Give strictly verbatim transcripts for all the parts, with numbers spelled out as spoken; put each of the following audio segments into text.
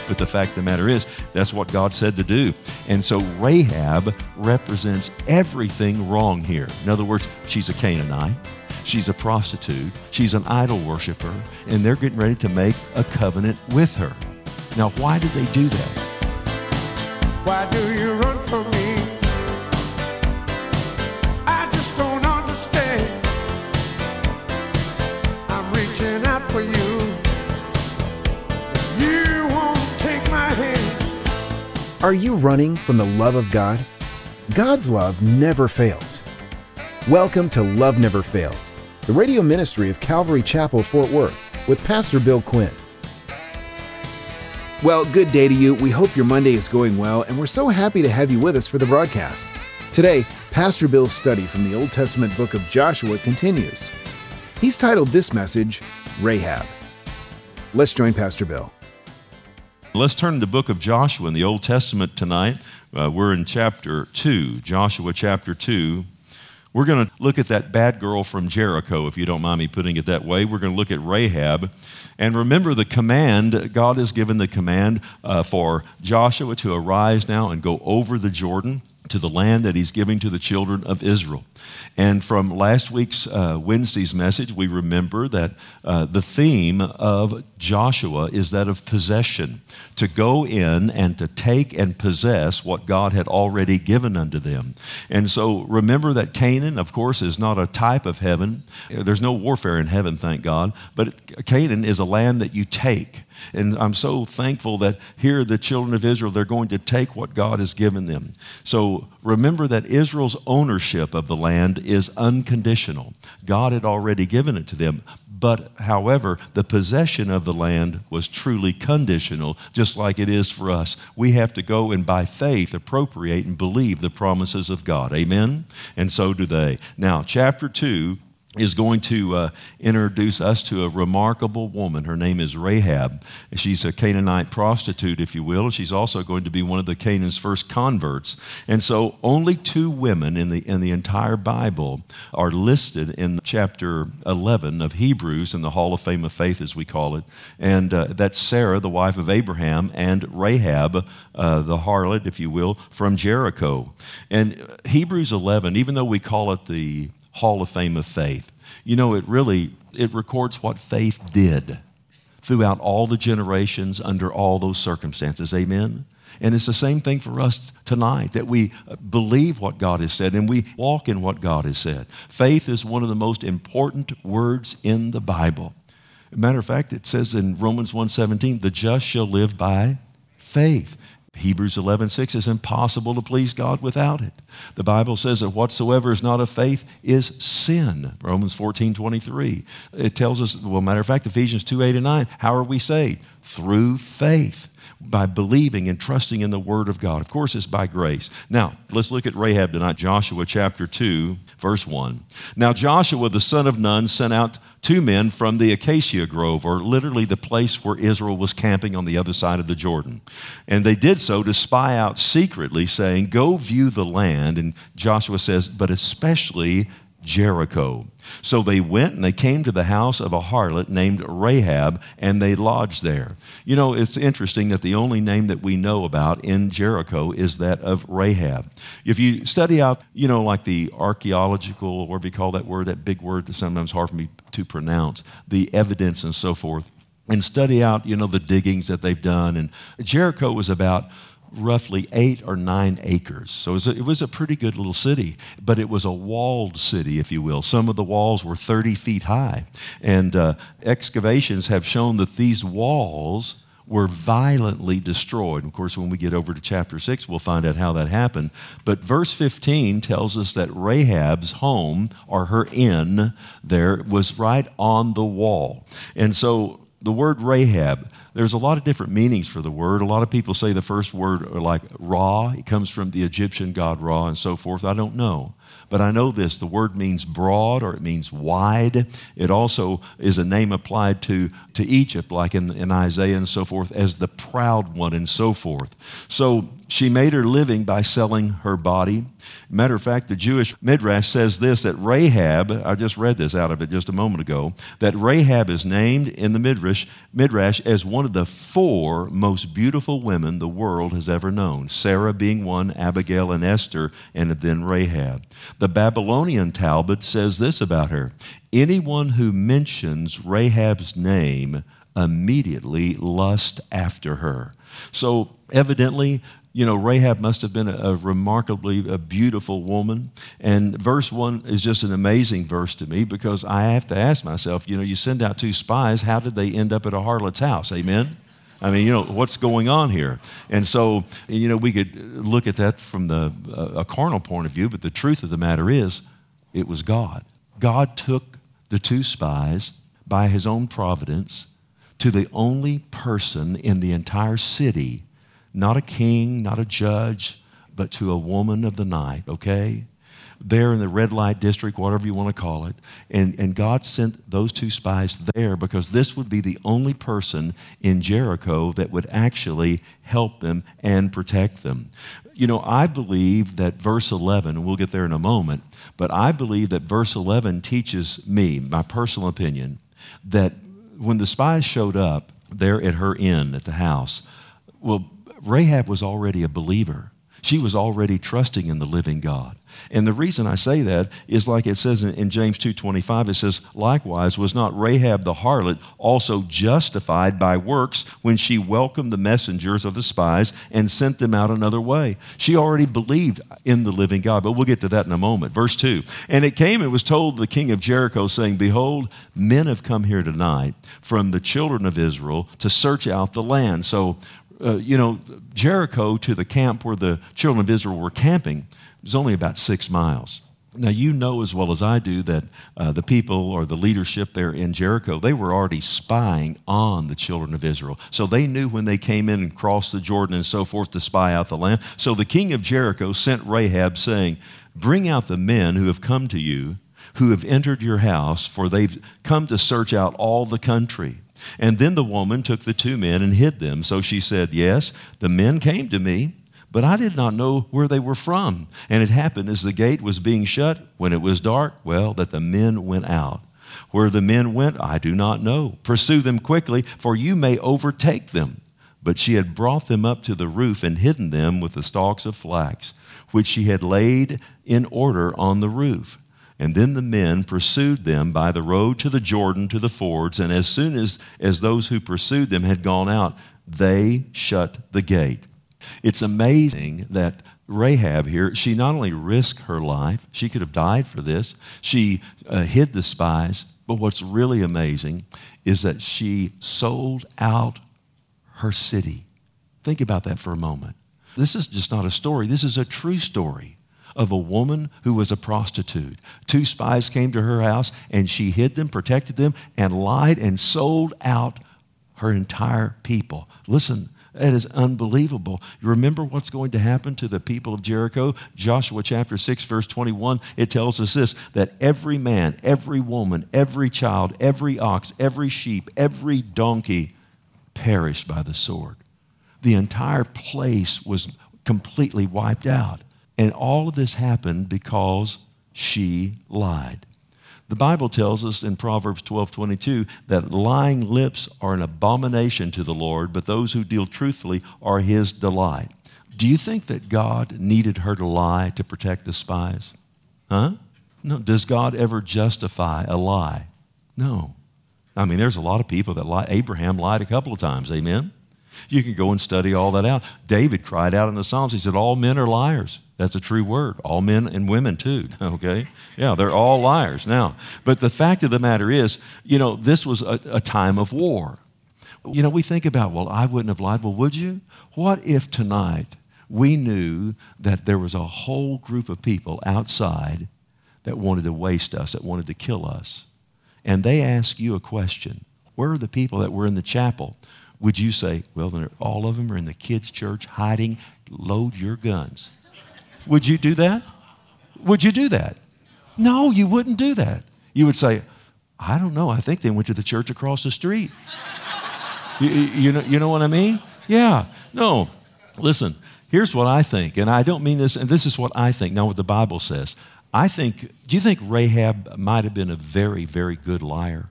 But the fact of the matter is, that's what God said to do. And so Rahab represents everything wrong here. In other words, she's a Canaanite. She's a prostitute. She's an idol worshiper. And they're getting ready to make a covenant with her. Now, why did they do that? Why do you run from me? I just don't understand. I'm reaching out for you. You won't take my hand. Are you running from the love of God? God's love never fails. Welcome to Love Never Fails, the radio ministry of Calvary Chapel, Fort Worth, with Pastor Bill Quinn. Well, good day to you. We hope your Monday is going well, and we're so happy to have you with us for the broadcast. Today, Pastor Bill's study from the Old Testament book of Joshua continues. He's titled this message, Rahab. Let's join Pastor Bill. Let's turn to the book of Joshua in the Old Testament tonight. Uh, we're in chapter two, Joshua chapter two. We're going to look at that bad girl from Jericho, if you don't mind me putting it that way. We're going to look at Rahab. And remember the command, God has given the command uh, for Joshua to arise now and go over the Jordan to the land that he's giving to the children of Israel. And from last week's uh, Wednesday's message, we remember that uh, the theme of Joshua is that of possession, to go in and to take and possess what God had already given unto them. And so remember that Canaan, of course, is not a type of heaven. There's no warfare in heaven, thank God, but Canaan is a land that you take. And I'm so thankful that here the children of Israel, they're going to take what God has given them. So remember that Israel's ownership of the land is unconditional. God had already given it to them. But, however, the possession of the land was truly conditional, just like it is for us. We have to go and by faith appropriate and believe the promises of God. Amen? And so do they. Now, chapter two is going to uh, introduce us to a remarkable woman. Her name is Rahab. She's a Canaanite prostitute, if you will. She's also going to be one of the Canaan's first converts. And so only two women in the in the entire Bible are listed in chapter eleven of Hebrews in the Hall of Fame of Faith, as we call it. And uh, that's Sarah, the wife of Abraham, and Rahab, uh, the harlot, if you will, from Jericho. And Hebrews eleven, even though we call it the Hall of Fame of Faith, you know, it really, it records what faith did throughout all the generations under all those circumstances. Amen? And it's the same thing for us tonight, that we believe what God has said and we walk in what God has said. Faith is one of the most important words in the Bible. As a matter of fact, it says in Romans one seventeen, the just shall live by faith. Hebrews eleven six is impossible to please God without it. The Bible says that whatsoever is not of faith is sin. Romans fourteen twenty-three. It tells us, well, matter of fact, Ephesians two eight and nine, how are we saved? Through faith, by believing and trusting in the Word of God. Of course, it's by grace. Now, let's look at Rahab tonight, Joshua chapter two, verse one. Now Joshua, the son of Nun, sent out two men from the acacia grove, or literally the place where Israel was camping on the other side of the Jordan. And they did so to spy out secretly, saying, go view the land. And Joshua says, but especially Jericho. So they went and they came to the house of a harlot named Rahab, and they lodged there. You know, it's interesting that the only name that we know about in Jericho is that of Rahab. If you study out, you know, like the archaeological, or whatever you call that word, that big word that's sometimes hard for me to pronounce, the evidence and so forth, and study out, you know, the diggings that they've done. And Jericho was about roughly eight or nine acres. So it was, a, it was a pretty good little city, but it was a walled city, if you will. Some of the walls were thirty feet high. And uh, excavations have shown that these walls were violently destroyed. Of course, when we get over to chapter six, we'll find out how that happened. But verse fifteen tells us that Rahab's home, or her inn there, was right on the wall. And so the word Rahab, there's a lot of different meanings for the word. A lot of people say the first word, like Ra, it comes from the Egyptian god Ra and so forth. I don't know. But I know this, the word means broad or it means wide. It also is a name applied to, to Egypt, like in, in Isaiah and so forth, as the proud one and so forth. So she made her living by selling her body. Matter of fact, the Jewish Midrash says this, that Rahab, I just read this out of it just a moment ago, that Rahab is named in the Midrash, Midrash as one of the four most beautiful women the world has ever known. Sarah being one, Abigail and Esther, and then Rahab. The Babylonian Talmud says this about her. Anyone who mentions Rahab's name immediately lust after her. So evidently, you know, Rahab must have been a, a remarkably a beautiful woman. And verse one is just an amazing verse to me because I have to ask myself, you know, you send out two spies, how did they end up at a harlot's house? Amen? I mean, you know, what's going on here? And so, you know, we could look at that from the uh, a carnal point of view, but the truth of the matter is, it was God. God took the two spies by his own providence to the only person in the entire city, not a king, not a judge, but to a woman of the night, okay? There in the red light district, whatever you want to call it. And, and God sent those two spies there because this would be the only person in Jericho that would actually help them and protect them. You know, I believe that verse eleven, and we'll get there in a moment, but I believe that verse eleven teaches me, my personal opinion, that when the spies showed up there at her inn at the house, well, Rahab was already a believer. She was already trusting in the living God. And the reason I say that is like it says in James two twenty-five, it says, likewise, was not Rahab the harlot also justified by works when she welcomed the messengers of the spies and sent them out another way? She already believed in the living God, but we'll get to that in a moment. Verse two, and it came and was told the king of Jericho, saying, behold, men have come here tonight from the children of Israel to search out the land. So, Uh, you know, Jericho to the camp where the children of Israel were camping was only about six miles. Now, you know as well as I do that uh, the people or the leadership there in Jericho, they were already spying on the children of Israel. So they knew when they came in and crossed the Jordan and so forth to spy out the land. So the king of Jericho sent Rahab saying, bring out the men who have come to you, who have entered your house, for they've come to search out all the country. And then the woman took the two men and hid them. So she said, yes, the men came to me, but I did not know where they were from. And it happened as the gate was being shut, when it was dark, well, that the men went out. Where the men went, I do not know. Pursue them quickly, for you may overtake them. But she had brought them up to the roof and hidden them with the stalks of flax, which she had laid in order on the roof. And then the men pursued them by the road to the Jordan, to the fords, and as soon as, as those who pursued them had gone out, they shut the gate. It's amazing that Rahab here, she not only risked her life, she could have died for this, she uh, hid the spies, but what's really amazing is that she sold out her city. Think about that for a moment. This is just not a story, this is a true story of a woman who was a prostitute. Two spies came to her house and she hid them, protected them, and lied and sold out her entire people. Listen, that is unbelievable. You remember what's going to happen to the people of Jericho? Joshua chapter six, verse twenty-one, it tells us this, that every man, every woman, every child, every ox, every sheep, every donkey perished by the sword. The entire place was completely wiped out. And all of this happened because she lied. The Bible tells us in Proverbs twelve twenty-two that lying lips are an abomination to the Lord, but those who deal truthfully are his delight. Do you think that God needed her to lie to protect the spies? Huh? No. Does God ever justify a lie? No. I mean, there's a lot of people that lie. Abraham lied a couple of times, amen? You can go and study all that out. David cried out in the Psalms. He said, all men are liars. That's a true word. All men and women too, okay? Yeah, they're all liars. Now, but the fact of the matter is, you know, this was a, a time of war. You know, we think about, well, I wouldn't have lied. Well, would you? What if tonight we knew that there was a whole group of people outside that wanted to waste us, that wanted to kill us, and they ask you a question? Where are the people that were in the chapel? Would you say, well, then all of them are in the kids' church hiding, load your guns? Would you do that? Would you do that? No, you wouldn't do that. You would say, I don't know, I think they went to the church across the street. you, you, know, you know what I mean? Yeah. No, listen, here's what I think, and I don't mean this, and this is what I think, not what the Bible says. I think, do you think Rahab might have been a very, very good liar?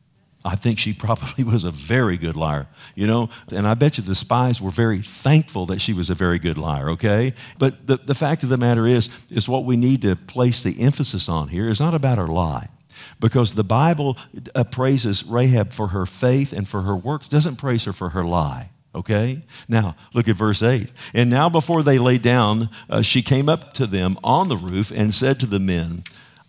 I think she probably was a very good liar, you know, and I bet you the spies were very thankful that she was a very good liar, okay? But the, the fact of the matter is, is what we need to place the emphasis on here is not about her lie, because the Bible uh, praises Rahab for her faith and for her works, doesn't praise her for her lie. Okay? Now, look at verse eight. And now before they lay down, uh, she came up to them on the roof and said to the men,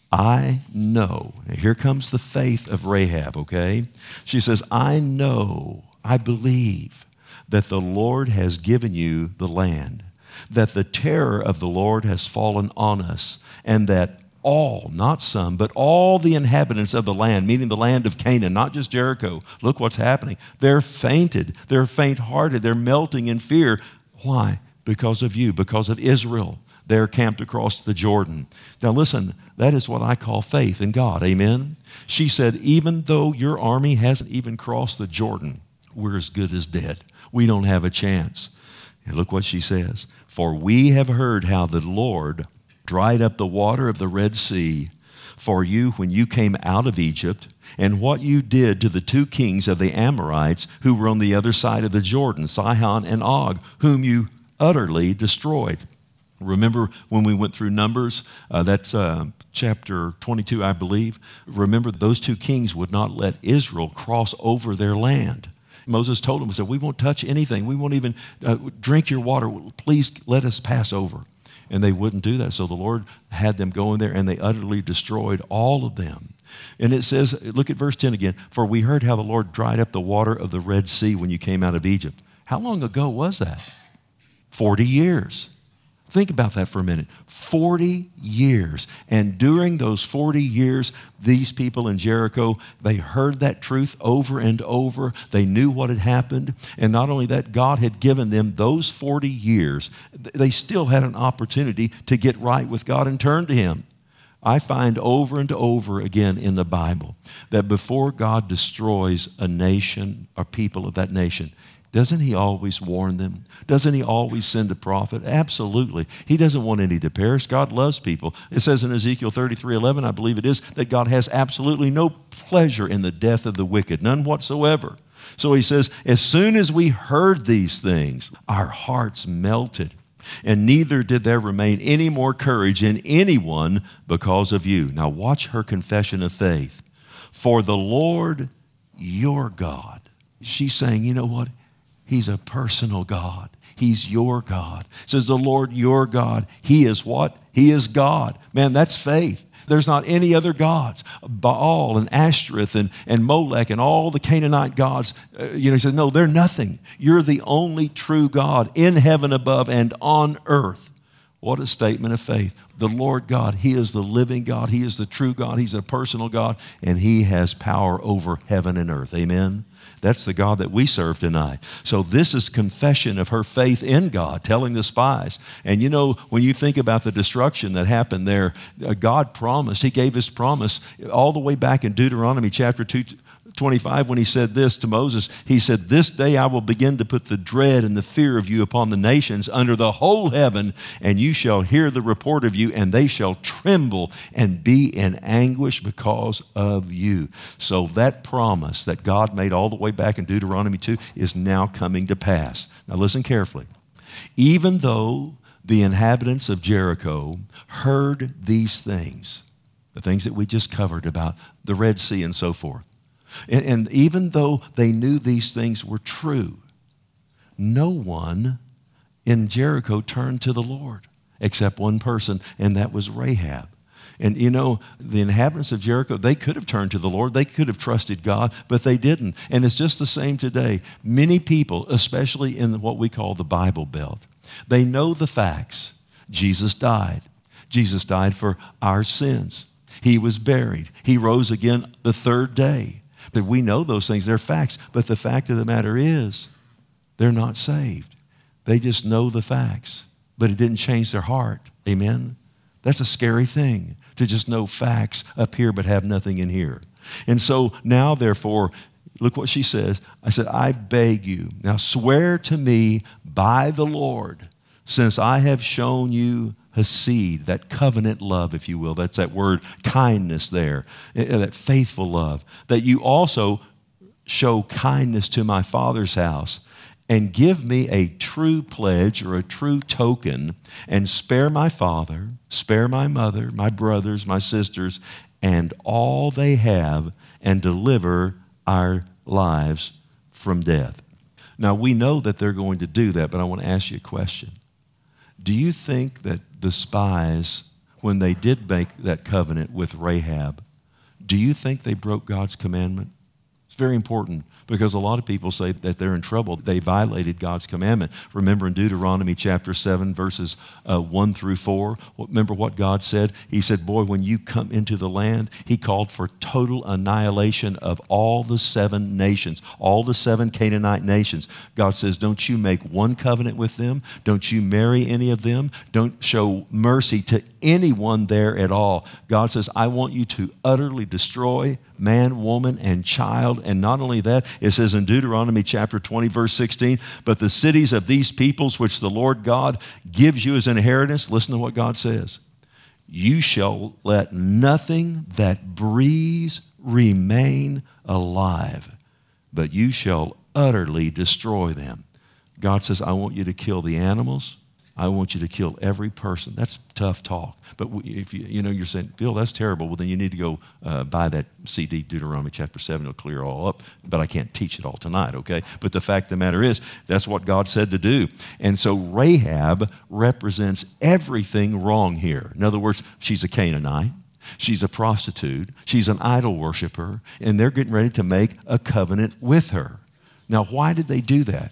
I know. Now, here comes the faith of Rahab, okay? She says, I know, I believe that the Lord has given you the land, that the terror of the Lord has fallen on us, and that all, not some, but all the inhabitants of the land, meaning the land of Canaan, not just Jericho. Look what's happening. They're fainted. They're faint-hearted. They're melting in fear. Why? Because of you, because of Israel. They're camped across the Jordan. Now listen, that is what I call faith in God. Amen? She said, even though your army hasn't even crossed the Jordan, we're as good as dead. We don't have a chance. And look what she says. For we have heard how the Lord dried up the water of the Red Sea for you when you came out of Egypt, and what you did to the two kings of the Amorites who were on the other side of the Jordan, Sihon and Og, whom you utterly destroyed. Remember when we went through Numbers, uh, that's uh, chapter twenty-two, I believe. Remember, those two kings would not let Israel cross over their land. Moses told them, he said, we won't touch anything. We won't even uh, drink your water. Please let us pass over. And they wouldn't do that. So the Lord had them go in there, and they utterly destroyed all of them. And it says, look at verse ten again, for we heard how the Lord dried up the water of the Red Sea when you came out of Egypt. How long ago was that? forty years. Think about that for a minute. forty years. And during those forty years, these people in Jericho, they heard that truth over and over. They knew what had happened. And not only that, God had given them those forty years. They still had an opportunity to get right with God and turn to Him. I find over and over again in the Bible that before God destroys a nation or people of that nation, doesn't He always warn them? Doesn't He always send a prophet? Absolutely. He doesn't want any to perish. God loves people. It says in Ezekiel thirty-three eleven, I believe it is, that God has absolutely no pleasure in the death of the wicked, none whatsoever. So He says, as soon as we heard these things, our hearts melted, and neither did there remain any more courage in anyone because of you. Now watch her confession of faith. For the Lord your God. She's saying, you know what? He's a personal God. He's your God. It says the Lord your God. He is what? He is God. Man, that's faith. There's not any other gods. Baal and Ashtoreth and, and Molech and all the Canaanite gods. Uh, you know, he says, no, they're nothing. You're the only true God in heaven above and on earth. What a statement of faith. The Lord God, He is the living God. He is the true God. He's a personal God, and He has power over heaven and earth. Amen? That's the God that we serve tonight. So this is confession of her faith in God, telling the spies. And you know, when you think about the destruction that happened there, God promised, He gave His promise all the way back in Deuteronomy chapter two, twenty-five, when He said this to Moses. He said, this day I will begin to put the dread and the fear of you upon the nations under the whole heaven, and you shall hear the report of you, and they shall tremble and be in anguish because of you. So that promise that God made all the way back in Deuteronomy two is now coming to pass. Now listen carefully. Even though the inhabitants of Jericho heard these things, the things that we just covered about the Red Sea and so forth, And, and even though they knew these things were true, no one in Jericho turned to the Lord except one person, and that was Rahab. And you know, the inhabitants of Jericho, they could have turned to the Lord. They could have trusted God, but they didn't. And it's just the same today. Many people, especially in what we call the Bible Belt, they know the facts. Jesus died. Jesus died for our sins. He was buried. He rose again the third day. That we know those things, they're facts. But the fact of the matter is, they're not saved. They just know the facts. But it didn't change their heart. Amen? That's a scary thing, to just know facts up here but have nothing in here. And so now, therefore, look what she says. I said, I beg you, now swear to me by the Lord, since I have shown you Hesed, that covenant love, if you will. That's that word kindness there, that faithful love, that you also show kindness to my father's house, and give me a true pledge or a true token, and spare my father, spare my mother, my brothers, my sisters, and all they have, and deliver our lives from death. Now, we know that they're going to do that, but I want to ask you a question. Do you think that the spies, when they did make that covenant with Rahab, do you think they broke God's commandment? It's very important, because a lot of people say that they're in trouble. They violated God's commandment. Remember in Deuteronomy chapter seven, verses uh, one through four, remember what God said? He said, boy, when you come into the land, He called for total annihilation of all the seven nations, all the seven Canaanite nations. God says, don't you make one covenant with them. Don't you marry any of them. Don't show mercy to anyone there at all. God says, I want you to utterly destroy man, woman, and child. And not only that, it says in Deuteronomy chapter twenty, verse sixteen, but the cities of these peoples which the Lord God gives you as an inheritance, listen to what God says, you shall let nothing that breathes remain alive, but you shall utterly destroy them. God says, I want you to kill the animals. I want you to kill every person. That's tough talk. But if you, you know, you're saying, Bill, that's terrible. Well, then you need to go uh, buy that C D, Deuteronomy chapter seven. It'll clear it all up. But I can't teach it all tonight, okay? But the fact of the matter is, that's what God said to do. And so Rahab represents everything wrong here. In other words, she's a Canaanite. She's a prostitute. She's an idol worshiper. And they're getting ready to make a covenant with her. Now, why did they do that?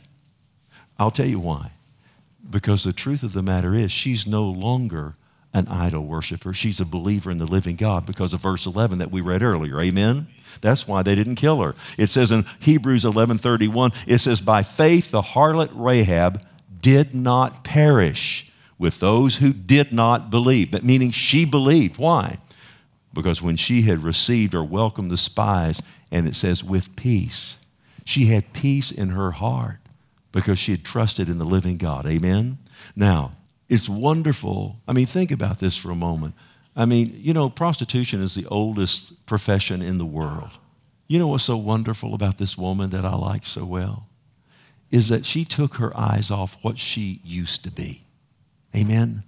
I'll tell you why. Because the truth of the matter is, she's no longer an idol worshiper. She's a believer in the living God because of verse eleven that we read earlier. Amen? That's why they didn't kill her. It says in Hebrews eleven thirty-one, it says, by faith the harlot Rahab did not perish with those who did not believe. That meaning she believed. Why? Because when she had received or welcomed the spies, and it says with peace, she had peace in her heart because she had trusted in the living God. Amen? Now, it's wonderful. I mean, think about this for a moment. I mean, you know, prostitution is the oldest profession in the world. You know what's so wonderful about this woman that I like so well? Is that she took her eyes off what she used to be. Amen?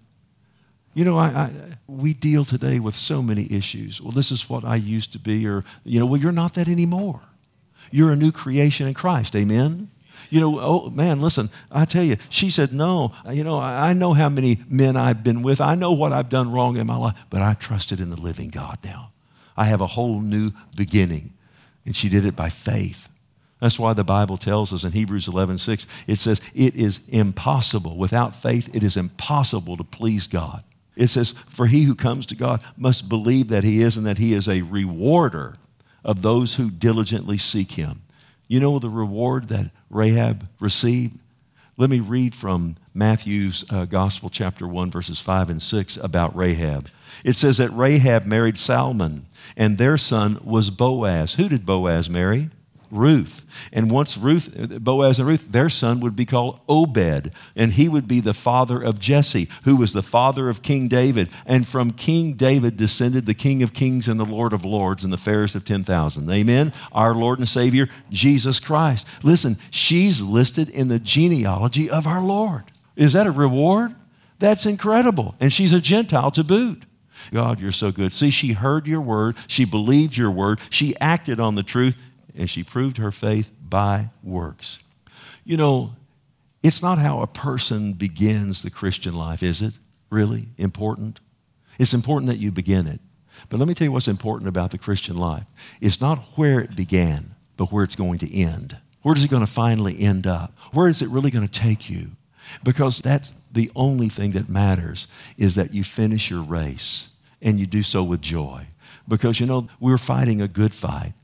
You know, I, I, we deal today with so many issues. Well, this is what I used to be, or, you know, well, you're not that anymore. You're a new creation in Christ. Amen? You know, oh, man, listen, I tell you, she said, no, you know, I, I know how many men I've been with. I know what I've done wrong in my life, but I trusted in the living God now. I have a whole new beginning. And she did it by faith. That's why the Bible tells us in Hebrews eleven six, it says, it is impossible. Without faith, it is impossible to please God. It says, for he who comes to God must believe that He is and that He is a rewarder of those who diligently seek Him. You know the reward that Rahab received? Let me read from Matthew's uh, Gospel, chapter one, verses five and six about Rahab. It says that Rahab married Salmon, and their son was Boaz. Who did Boaz marry? Ruth. And once Ruth, Boaz and Ruth, their son would be called Obed, and he would be the father of Jesse, who was the father of King David. And from King David descended the King of Kings and the Lord of Lords and the fairest of ten thousand. Amen? Our Lord and Savior, Jesus Christ. Listen, she's listed in the genealogy of our Lord. Is that a reward? That's incredible. And she's a Gentile to boot. God, you're so good. See, she heard your word. She believed your word. She acted on the truth. And she proved her faith by works. You know, it's not how a person begins the Christian life, is it? Really important? It's important that you begin it. But let me tell you what's important about the Christian life. It's not where it began, but where it's going to end. Where is it going to finally end up? Where is it really going to take you? Because that's the only thing that matters, is that you finish your race and you do so with joy. Because, you know, we're fighting a good fight.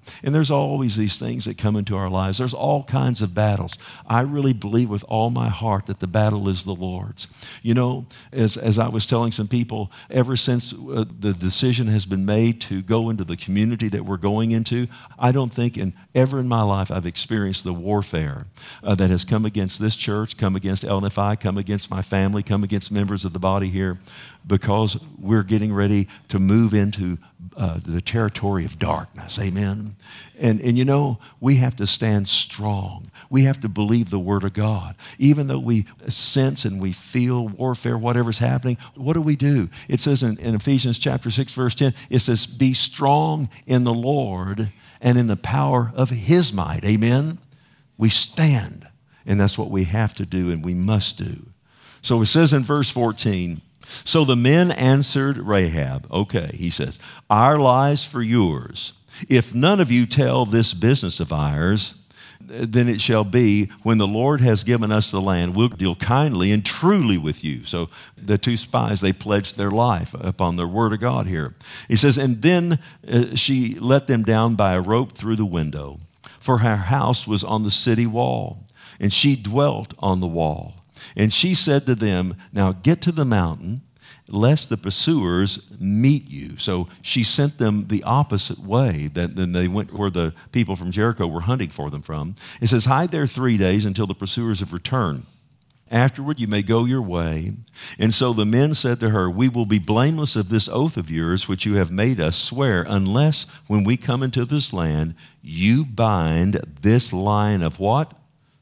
And there's always these things that come into our lives. There's all kinds of battles. I really believe with all my heart that the battle is the Lord's. You know, as, as I was telling some people, ever since uh, the decision has been made to go into the community that we're going into, I don't think in, ever in my life I've experienced the warfare uh, that has come against this church, come against L N F I, come against my family, come against members of the body here, because we're getting ready to move into uh, the territory of darkness. Amen. And, and you know, we have to stand strong. We have to believe the Word of God. Even though we sense and we feel warfare, whatever's happening, what do we do? It says in, in Ephesians chapter six, verse ten, it says, be strong in the Lord and in the power of His might. Amen. We stand, and that's what we have to do and we must do. So it says in verse fourteen, so the men answered Rahab, okay, he says, our lives for yours. If none of you tell this business of ours, then it shall be when the Lord has given us the land, we'll deal kindly and truly with you. So the two spies, they pledged their life upon the word of God here. He says, and then uh, she let them down by a rope through the window, for her house was on the city wall, and she dwelt on the wall. And she said to them, now get to the mountain, lest the pursuers meet you. So she sent them the opposite way that then they went where the people from Jericho were hunting for them from. It says, hide there three days until the pursuers have returned. Afterward, you may go your way. And so the men said to her, we will be blameless of this oath of yours, which you have made us swear, unless when we come into this land, you bind this line of what?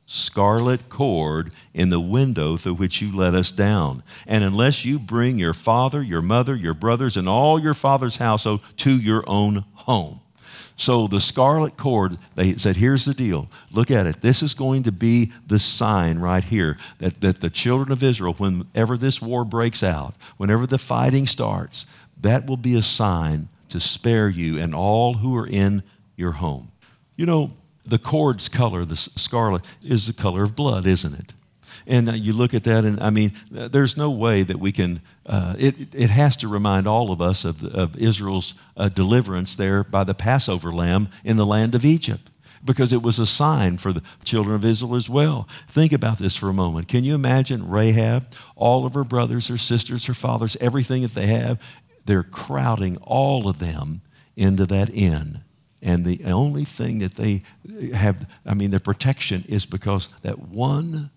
Scarlet cord in the window through which you let us down. And unless you bring your father, your mother, your brothers, and all your father's household to your own home. So the scarlet cord, they said, here's the deal. Look at it. This is going to be the sign right here that, that the children of Israel, whenever this war breaks out, whenever the fighting starts, that will be a sign to spare you and all who are in your home. You know, the cord's color, the scarlet, is the color of blood, isn't it? And you look at that, and I mean, there's no way that we can, uh, it, it has to remind all of us of, of Israel's uh, deliverance there by the Passover lamb in the land of Egypt, because it was a sign for the children of Israel as well. Think about this for a moment. Can you imagine Rahab, all of her brothers, her sisters, her fathers, everything that they have, they're crowding all of them into that inn. And the only thing that they have, I mean, their protection is because that one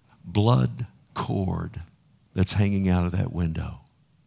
blood cord that's hanging out of that window.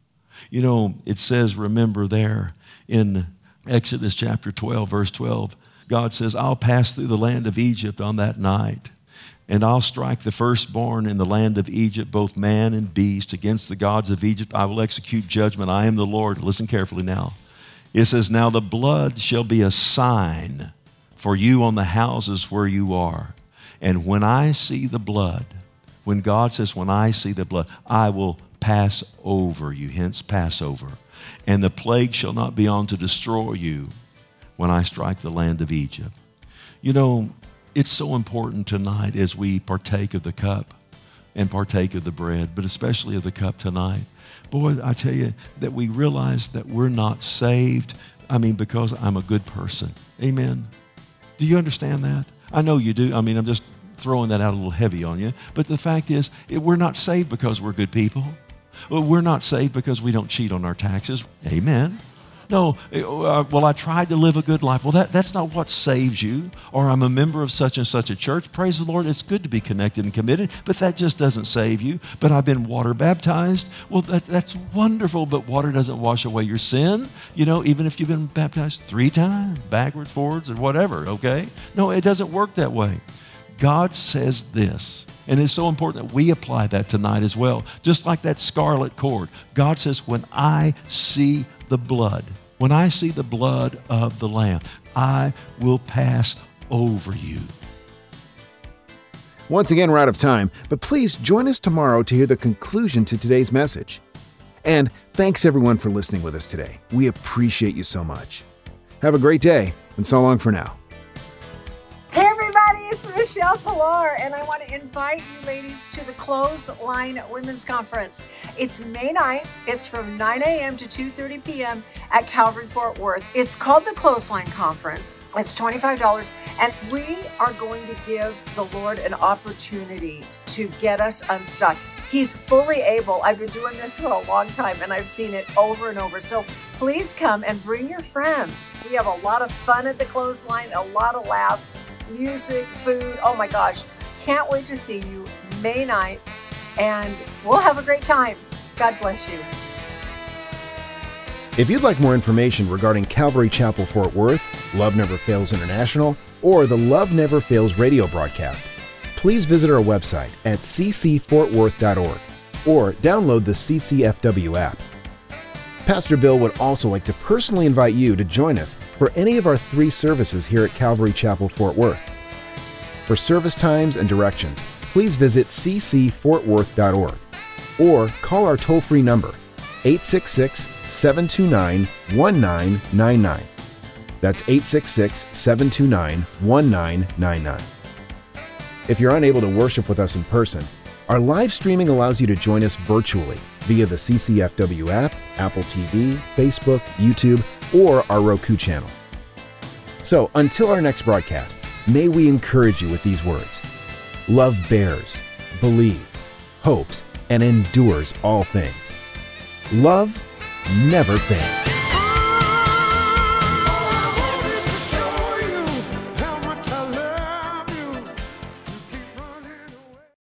You know, it says, remember there in Exodus chapter twelve, verse twelve, God says, I'll pass through the land of Egypt on that night, and I'll strike the firstborn in the land of Egypt, both man and beast. Against the gods of Egypt I will execute judgment. I am the Lord. Listen carefully now. It says, now the blood shall be a sign for you on the houses where you are. And when I see the blood, when God says, when I see the blood, I will pass over you, hence Passover. And the plague shall not be on to destroy you when I strike the land of Egypt. You know, it's so important tonight as we partake of the cup and partake of the bread, but especially of the cup tonight. Boy, I tell you that we realize that we're not saved, I mean, because I'm a good person. Amen. Do you understand that? I know you do. I mean, I'm just throwing that out a little heavy on you. But the fact is, it, we're not saved because we're good people. We're not saved because we don't cheat on our taxes. Amen. No, uh, well, I tried to live a good life. Well, that, that's not what saves you. Or I'm a member of such and such a church. Praise the Lord, it's good to be connected and committed, but that just doesn't save you. But I've been water baptized. Well, that, that's wonderful, but water doesn't wash away your sin. You know, even if you've been baptized three times, backwards, forwards, or whatever, okay? No, it doesn't work that way. God says this, and it's so important that we apply that tonight as well. Just like that scarlet cord. God says, when I see the blood, when I see the blood of the Lamb, I will pass over you. Once again, we're out of time, but please join us tomorrow to hear the conclusion to today's message. And thanks everyone for listening with us today. We appreciate you so much. Have a great day, and so long for now. Hey everybody, it's is Michelle Pilar, and I want to invite you ladies to the Clothesline Women's Conference. It's May ninth. It's from nine a.m. to two thirty p.m. at Calvary Fort Worth. It's called the Clothesline Conference. It's twenty-five dollars, and we are going to give the Lord an opportunity to get us unstuck. He's fully able. I've been doing this for a long time, and I've seen it over and over. So please come and bring your friends. We have a lot of fun at the Clothesline, a lot of laughs, music, food. Oh my gosh. Can't wait to see you May ninth, and we'll have a great time. God bless you. If you'd like more information regarding Calvary Chapel Fort Worth, Love Never Fails International, or the Love Never Fails radio broadcast, please visit our website at c c fort worth dot org or download the C C F W app. Pastor Bill would also like to personally invite you to join us for any of our three services here at Calvary Chapel Fort Worth. For service times and directions, please visit c c fort worth dot org or call our toll-free number eight six six, seven two nine, one nine nine nine. That's eight six six, seven two nine, one nine nine nine. If you're unable to worship with us in person, our live streaming allows you to join us virtually via the C C F W app, Apple T V, Facebook, YouTube, or our Roku channel. So until our next broadcast, may we encourage you with these words: love bears, believes, hopes, and endures all things. Love never fails.